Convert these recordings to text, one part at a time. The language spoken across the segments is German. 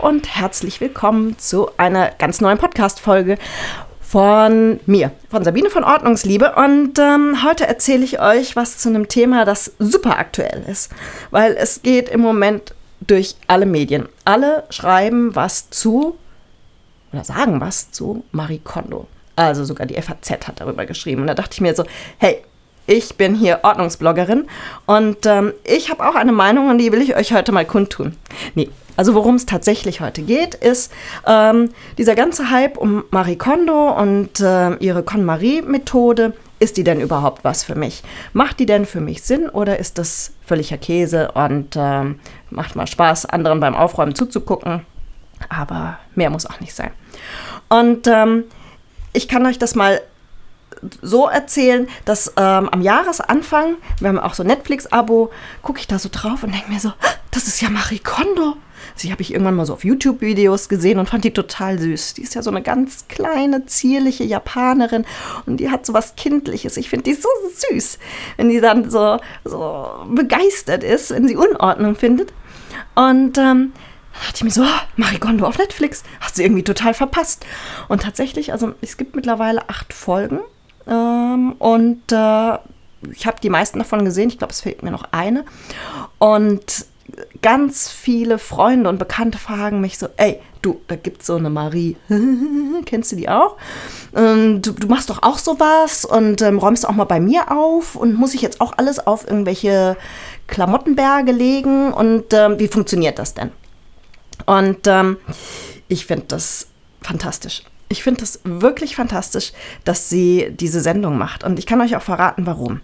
und herzlich willkommen zu einer ganz neuen Podcast-Folge von mir, von Sabine von Ordnungsliebe. Und heute erzähle ich euch was zu einem Thema, das super aktuell ist, weil es geht im Moment durch alle Medien. Alle schreiben was zu oder sagen was zu Marie Kondo. Also sogar die FAZ hat darüber geschrieben. Und da dachte ich mir so, hey, ich bin hier Ordnungsbloggerin und ich habe auch eine Meinung und die will ich euch heute mal kundtun. Nee, also worum es tatsächlich heute geht, ist dieser ganze Hype um Marie Kondo und ihre KonMari-Methode. Ist die denn überhaupt was für mich? Macht die denn für mich Sinn oder ist das völliger Käse und macht mal Spaß, anderen beim Aufräumen zuzugucken? Aber mehr muss auch nicht sein. Und ich kann euch das mal so erzählen, dass am Jahresanfang, wir haben auch so ein Netflix-Abo, gucke ich da so drauf und denke mir so, das ist ja Marie Kondo. Die habe ich irgendwann mal so auf YouTube-Videos gesehen und fand die total süß. Die ist ja so eine ganz kleine, zierliche Japanerin und die hat so was Kindliches. Ich finde die so süß, wenn die dann so begeistert ist, wenn sie Unordnung findet. Und da dachte ich mir so, Marie Kondo auf Netflix, hast du irgendwie total verpasst. Und tatsächlich, also es gibt mittlerweile 8 Folgen und ich habe die meisten davon gesehen. Ich glaube, es fehlt mir noch eine. Und ganz viele Freunde und Bekannte fragen mich so, ey, du, da gibt's so eine Marie, kennst du die auch? Du machst doch auch sowas und räumst auch mal bei mir auf und muss ich jetzt auch alles auf irgendwelche Klamottenberge legen und wie funktioniert das denn? Und ich finde das fantastisch. Ich finde das wirklich fantastisch, dass sie diese Sendung macht. Und ich kann euch auch verraten, warum.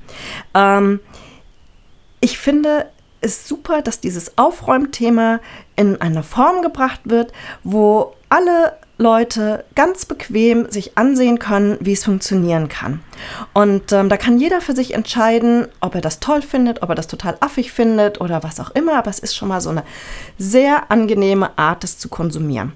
Ich finde es super, dass dieses Aufräumthema in eine Form gebracht wird, wo alle Leute ganz bequem sich ansehen können, wie es funktionieren kann. Und da kann jeder für sich entscheiden, ob er das toll findet, ob er das total affig findet oder was auch immer. Aber es ist schon mal so eine sehr angenehme Art, das zu konsumieren.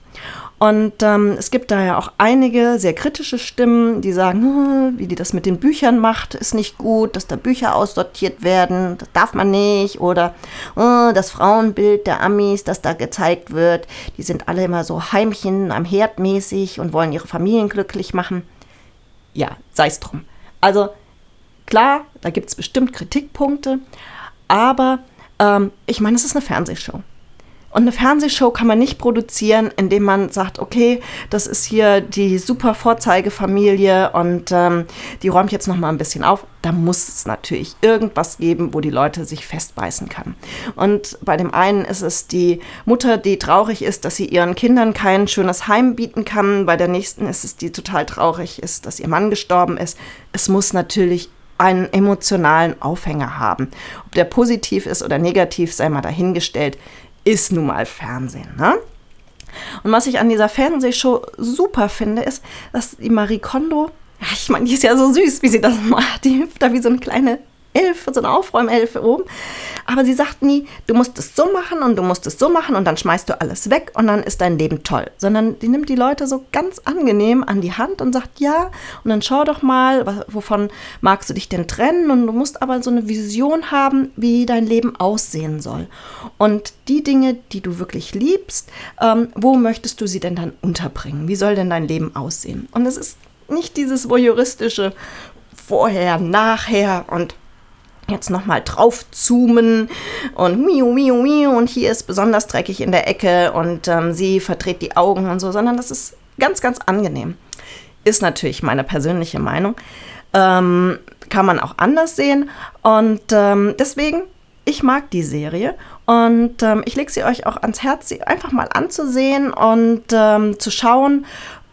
Und es gibt da ja auch einige sehr kritische Stimmen, die sagen, wie die das mit den Büchern macht, ist nicht gut, dass da Bücher aussortiert werden, das darf man nicht. Oder das Frauenbild der Amis, das da gezeigt wird, die sind alle immer so Heimchen am Herd mäßig und wollen ihre Familien glücklich machen. Ja, sei es drum. Also klar, da gibt es bestimmt Kritikpunkte, aber ich meine, es ist eine Fernsehshow. Und eine Fernsehshow kann man nicht produzieren, indem man sagt, okay, das ist hier die super Vorzeigefamilie und die räumt jetzt noch mal ein bisschen auf. Da muss es natürlich irgendwas geben, wo die Leute sich festbeißen kann. Und bei dem einen ist es die Mutter, die traurig ist, dass sie ihren Kindern kein schönes Heim bieten kann. Bei der nächsten ist es die total traurig ist, dass ihr Mann gestorben ist. Es muss natürlich einen emotionalen Aufhänger haben. Ob der positiv ist oder negativ, sei mal dahingestellt. Ist nun mal Fernsehen, ne? Und was ich an dieser Fernsehshow super finde, ist, dass die Marie Kondo, ja, ich meine, die ist ja so süß, wie sie das macht. Die hüpft da wie so eine kleine Elfe, so eine Aufräumelfe oben. Aber sie sagt nie, du musst es so machen und du musst es so machen und dann schmeißt du alles weg und dann ist dein Leben toll. Sondern die nimmt die Leute so ganz angenehm an die Hand und sagt, ja, und dann schau doch mal, wovon magst du dich denn trennen? Und du musst aber so eine Vision haben, wie dein Leben aussehen soll. Und die Dinge, die du wirklich liebst, wo möchtest du sie denn dann unterbringen? Wie soll denn dein Leben aussehen? Und es ist nicht dieses voyeuristische Vorher, Nachher und jetzt nochmal drauf zoomen und miu, miu, miu und hier ist besonders dreckig in der Ecke und sie verdreht die Augen und so, sondern das ist ganz, ganz angenehm. Ist natürlich meine persönliche Meinung. Kann man auch anders sehen und deswegen, ich mag die Serie und ich lege sie euch auch ans Herz, sie einfach mal anzusehen und zu schauen,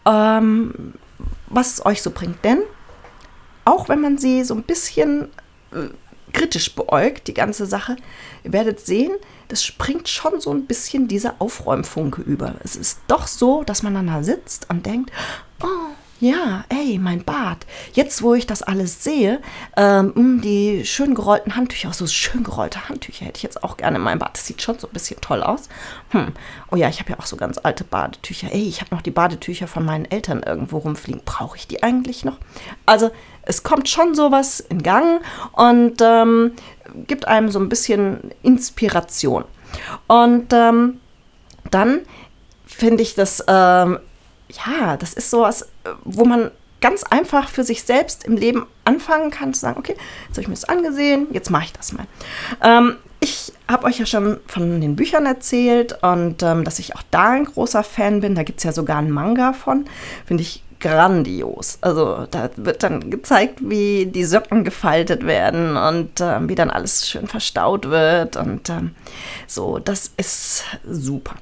was es euch so bringt. Denn auch wenn man sie so ein bisschen kritisch beäugt, die ganze Sache, ihr werdet sehen, das springt schon so ein bisschen dieser Aufräumfunke über. Es ist doch so, dass man dann da sitzt und denkt, oh, ja, ey, mein Bad. Jetzt, wo ich das alles sehe, die schön gerollten Handtücher, auch so schön gerollte Handtücher hätte ich jetzt auch gerne in meinem Bad. Das sieht schon so ein bisschen toll aus. Oh ja, ich habe ja auch so ganz alte Badetücher. Ey, ich habe noch die Badetücher von meinen Eltern irgendwo rumfliegen. Brauche ich die eigentlich noch? Also, es kommt schon sowas in Gang und gibt einem so ein bisschen Inspiration. Und dann finde ich das, das ist sowas, wo man ganz einfach für sich selbst im Leben anfangen kann, zu sagen, okay, jetzt habe ich mir das angesehen, jetzt mache ich das mal. Ich habe euch ja schon von den Büchern erzählt und dass ich auch da ein großer Fan bin. Da gibt es ja sogar einen Manga von, finde ich grandios. Also da wird dann gezeigt, wie die Socken gefaltet werden und wie dann alles schön verstaut wird und so, das ist super.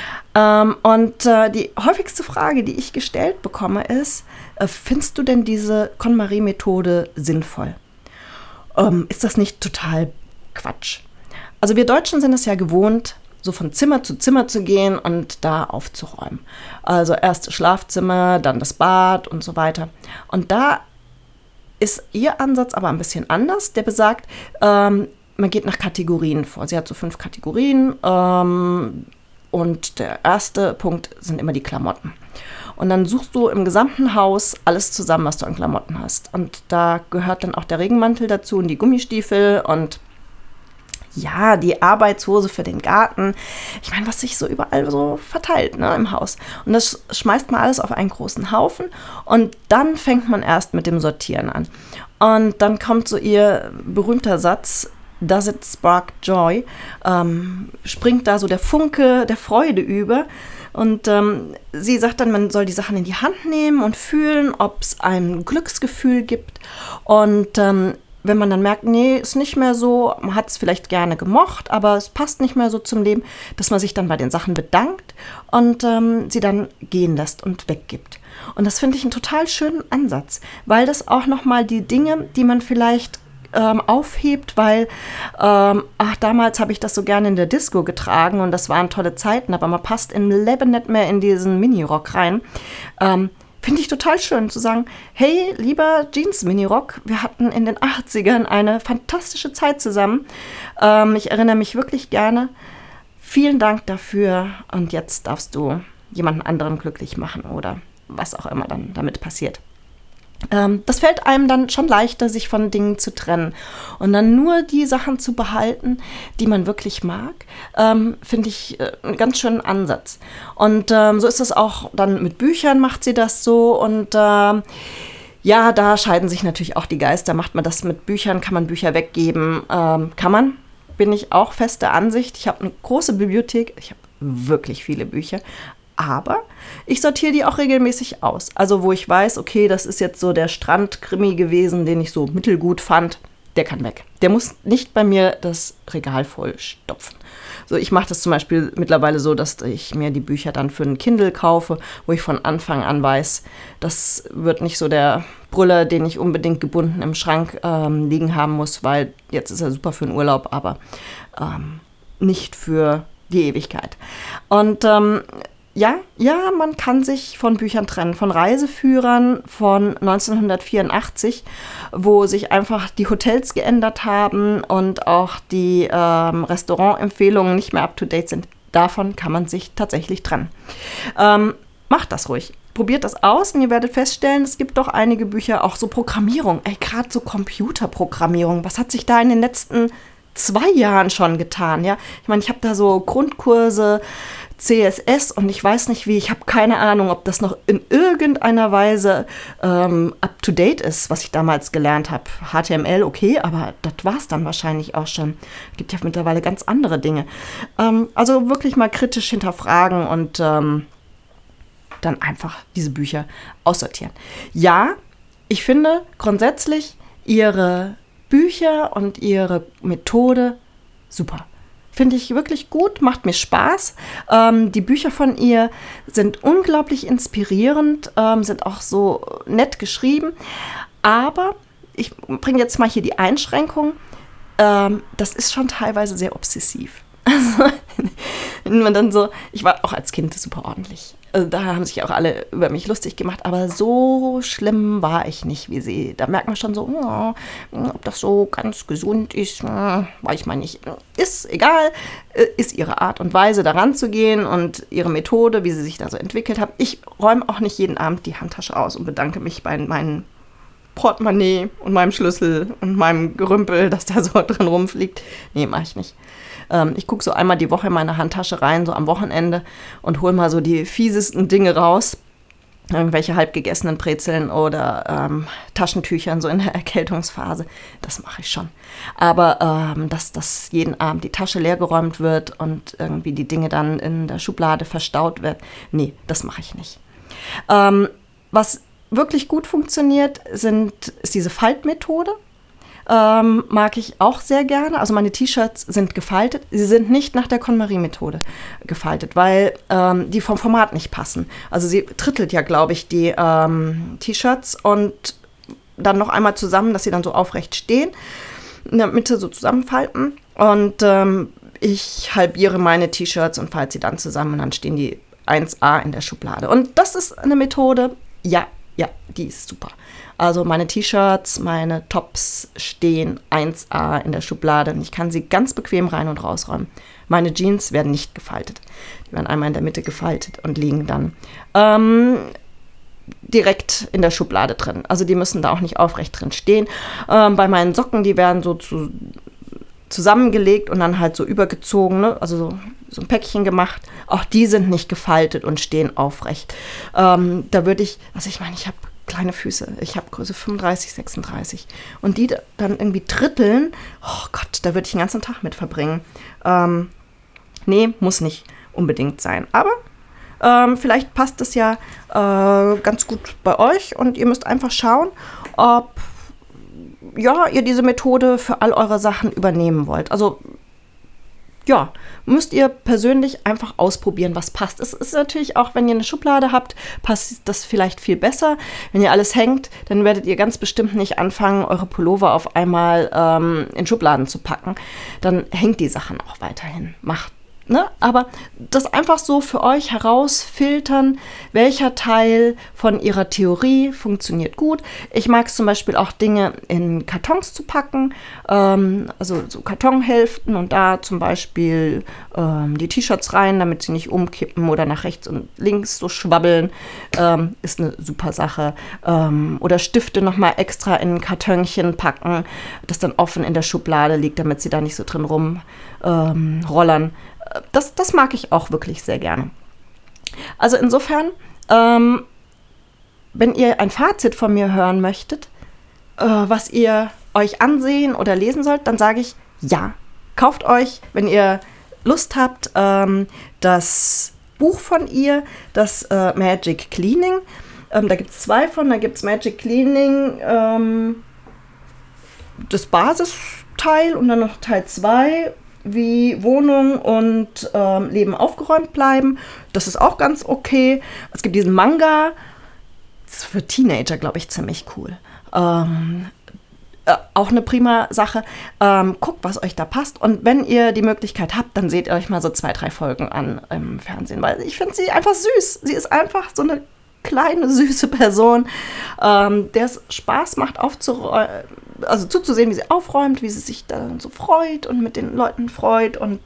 Die häufigste Frage, die ich gestellt bekomme, ist, findest du denn diese KonMari-Methode sinnvoll? Ist das nicht total Quatsch? Also wir Deutschen sind es ja gewohnt, so von Zimmer zu Zimmer zu gehen und da aufzuräumen. Also erst das Schlafzimmer, dann das Bad und so weiter. Und da ist ihr Ansatz aber ein bisschen anders. Der besagt, man geht nach Kategorien vor. Sie hat so 5 Kategorien und der erste Punkt sind immer die Klamotten. Und dann suchst du im gesamten Haus alles zusammen, was du an Klamotten hast. Und da gehört dann auch der Regenmantel dazu und die Gummistiefel und ja, die Arbeitshose für den Garten. Ich meine, was sich so überall so verteilt, ne, im Haus. Und das schmeißt man alles auf einen großen Haufen und dann fängt man erst mit dem Sortieren an. Und dann kommt so ihr berühmter Satz, Does it spark joy? Springt da so der Funke der Freude über. Und sie sagt dann, man soll die Sachen in die Hand nehmen und fühlen, ob es ein Glücksgefühl gibt. Und wenn man dann merkt, nee, ist nicht mehr so, man hat es vielleicht gerne gemocht, aber es passt nicht mehr so zum Leben, dass man sich dann bei den Sachen bedankt und sie dann gehen lässt und weggibt. Und das finde ich einen total schönen Ansatz, weil das auch nochmal die Dinge, die man vielleicht aufhebt, weil damals habe ich das so gerne in der Disco getragen und das waren tolle Zeiten, aber man passt im Leben nicht mehr in diesen Minirock rein. Finde ich total schön zu sagen, hey, lieber Jeans-Minirock, wir hatten in den 80ern eine fantastische Zeit zusammen. Ich erinnere mich wirklich gerne. Vielen Dank dafür und jetzt darfst du jemanden anderen glücklich machen oder was auch immer dann damit passiert. Das fällt einem dann schon leichter, sich von Dingen zu trennen und dann nur die Sachen zu behalten, die man wirklich mag, finde ich einen ganz schönen Ansatz. Und so ist es auch dann mit Büchern, macht sie das so und da scheiden sich natürlich auch die Geister. Macht man das mit Büchern, kann man Bücher weggeben, bin ich auch fester Ansicht. Ich habe eine große Bibliothek, ich habe wirklich viele Bücher. Aber ich sortiere die auch regelmäßig aus. Also wo ich weiß, okay, das ist jetzt so der Strandkrimi gewesen, den ich so mittelgut fand, der kann weg. Der muss nicht bei mir das Regal voll stopfen. So, ich mache das zum Beispiel mittlerweile so, dass ich mir die Bücher dann für ein Kindle kaufe, wo ich von Anfang an weiß, das wird nicht so der Brüller, den ich unbedingt gebunden im Schrank liegen haben muss, weil jetzt ist er super für den Urlaub, aber nicht für die Ewigkeit. Und man kann sich von Büchern trennen, von Reiseführern von 1984, wo sich einfach die Hotels geändert haben und auch die Restaurantempfehlungen nicht mehr up-to-date sind. Davon kann man sich tatsächlich trennen. Macht das ruhig. Probiert das aus und ihr werdet feststellen, es gibt doch einige Bücher, auch so Programmierung, gerade so Computerprogrammierung. Was hat sich da in den letzten 2 Jahren schon getan? Ja? Ich meine, ich habe da so Grundkurse, CSS und ich weiß nicht wie, ich habe keine Ahnung, ob das noch in irgendeiner Weise up-to-date ist, was ich damals gelernt habe. HTML, okay, aber das war es dann wahrscheinlich auch schon. Es gibt ja mittlerweile ganz andere Dinge. Also wirklich mal kritisch hinterfragen und dann einfach diese Bücher aussortieren. Ja, ich finde grundsätzlich ihre Bücher und ihre Methode super. Finde ich wirklich gut, macht mir Spaß. Die Bücher von ihr sind unglaublich inspirierend, sind auch so nett geschrieben. Aber ich bringe jetzt mal hier die Einschränkung. Das ist schon teilweise sehr obsessiv. Also, wenn man dann so, ich war auch als Kind super ordentlich. Also, da haben sich auch alle über mich lustig gemacht, aber so schlimm war ich nicht wie sie. Da merkt man schon so, ob das so ganz gesund ist, weiß man nicht. Ist egal, ist ihre Art und Weise, daran zu gehen und ihre Methode, wie sie sich da so entwickelt hat. Ich räume auch nicht jeden Abend die Handtasche aus und bedanke mich bei meinen Portemonnaie und meinem Schlüssel und meinem Gerümpel, das da so drin rumfliegt. Nee, mache ich nicht. Ich gucke so einmal die Woche in meine Handtasche rein, so am Wochenende und hole mal so die fiesesten Dinge raus. Irgendwelche halbgegessenen Brezeln oder Taschentüchern so in der Erkältungsphase. Das mache ich schon. Aber dass jeden Abend die Tasche leergeräumt wird und irgendwie die Dinge dann in der Schublade verstaut werden, nee, das mache ich nicht. Was wirklich gut funktioniert, ist diese Faltmethode. Mag ich auch sehr gerne. Also meine T-Shirts sind gefaltet. Sie sind nicht nach der KonMari-Methode gefaltet, weil die vom Format nicht passen. Also sie trittelt ja, glaube ich, die T-Shirts und dann noch einmal zusammen, dass sie dann so aufrecht stehen, in der Mitte so zusammenfalten. Und ich halbiere meine T-Shirts und falte sie dann zusammen und dann stehen die 1A in der Schublade. Und das ist eine Methode, ja, die ist super. Also meine T-Shirts, meine Tops stehen 1A in der Schublade und ich kann sie ganz bequem rein und rausräumen. Meine Jeans werden nicht gefaltet. Die werden einmal in der Mitte gefaltet und liegen dann direkt in der Schublade drin. Also die müssen da auch nicht aufrecht drin stehen. Bei meinen Socken, die werden so zusammengelegt und dann halt so übergezogen, ne? Also so ein Päckchen gemacht. Auch die sind nicht gefaltet und stehen aufrecht. Da würde ich, also ich meine, ich habe kleine Füße. Ich habe Größe 35, 36. Und die dann irgendwie dritteln, oh Gott, da würde ich den ganzen Tag mit verbringen. Nee, muss nicht unbedingt sein. Aber vielleicht passt es ja ganz gut bei euch und ihr müsst einfach schauen, ob ihr diese Methode für all eure Sachen übernehmen wollt. Also ja, müsst ihr persönlich einfach ausprobieren, was passt. Es ist natürlich auch, wenn ihr eine Schublade habt, passt das vielleicht viel besser. Wenn ihr alles hängt, dann werdet ihr ganz bestimmt nicht anfangen, eure Pullover auf einmal in Schubladen zu packen. Dann hängt die Sachen auch weiterhin. Aber das einfach so für euch herausfiltern, welcher Teil von ihrer Theorie funktioniert gut. Ich mag es zum Beispiel auch, Dinge in Kartons zu packen, also so Kartonhälften und da zum Beispiel die T-Shirts rein, damit sie nicht umkippen oder nach rechts und links so schwabbeln, ist eine super Sache. Oder Stifte nochmal extra in ein Kartönchen packen, das dann offen in der Schublade liegt, damit sie da nicht so drin rumrollern. Das mag ich auch wirklich sehr gerne. Also insofern, wenn ihr ein Fazit von mir hören möchtet, was ihr euch ansehen oder lesen sollt, dann sage ich, ja, kauft euch, wenn ihr Lust habt, das Buch von ihr, das Magic Cleaning. Da gibt es 2 von, da gibt es Magic Cleaning, das Basisteil und dann noch Teil 2, wie Wohnung und Leben aufgeräumt bleiben. Das ist auch ganz okay. Es gibt diesen Manga, das ist für Teenager, glaube ich, ziemlich cool. Auch eine prima Sache. Guckt, was euch da passt. Und wenn ihr die Möglichkeit habt, dann seht ihr euch mal so 2, 3 Folgen an im Fernsehen, weil ich finde sie einfach süß. Sie ist einfach so eine kleine, süße Person, der es Spaß macht, also zuzusehen, wie sie aufräumt, wie sie sich dann so freut und mit den Leuten freut und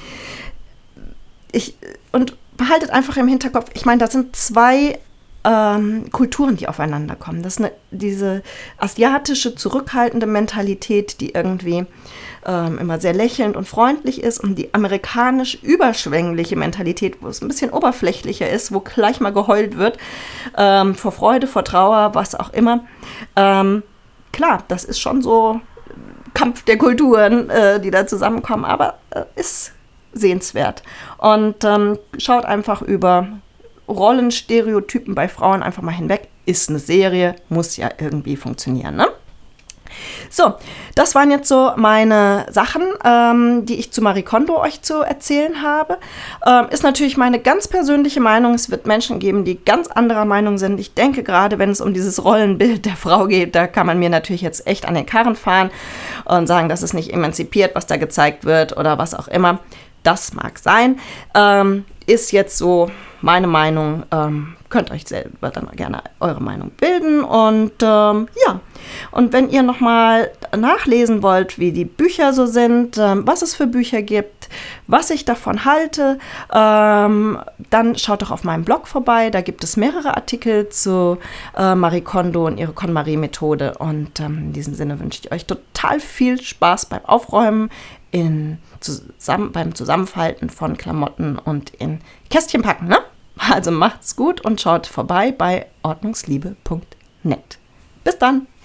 behaltet einfach im Hinterkopf, ich meine, da sind 2 Kulturen, die aufeinander kommen. Das ist diese asiatische, zurückhaltende Mentalität, die irgendwie immer sehr lächelnd und freundlich ist, und die amerikanisch überschwängliche Mentalität, wo es ein bisschen oberflächlicher ist, wo gleich mal geheult wird, vor Freude, vor Trauer, was auch immer. Klar, das ist schon so Kampf der Kulturen, die da zusammenkommen, aber ist sehenswert. Und schaut einfach über Rollenstereotypen bei Frauen einfach mal hinweg. Ist eine Serie, muss ja irgendwie funktionieren, ne? So, das waren jetzt so meine Sachen, die ich zu Marie Kondo euch zu erzählen habe. Ist natürlich meine ganz persönliche Meinung. Es wird Menschen geben, die ganz anderer Meinung sind. Ich denke, gerade wenn es um dieses Rollenbild der Frau geht, da kann man mir natürlich jetzt echt an den Karren fahren und sagen, das ist nicht emanzipiert, was da gezeigt wird oder was auch immer. Das mag sein. Ist jetzt so meine Meinung. Könnt euch selber dann gerne eure Meinung bilden. Und ja, und wenn ihr nochmal nachlesen wollt, wie die Bücher so sind, was es für Bücher gibt, was ich davon halte, dann schaut doch auf meinem Blog vorbei. Da gibt es mehrere Artikel zu Marie Kondo und ihre KonMari-Methode. Und in diesem Sinne wünsche ich euch total viel Spaß beim Aufräumen beim Zusammenfalten von Klamotten und in Kästchen packen, ne? Also macht's gut und schaut vorbei bei ordnungsliebe.net. Bis dann!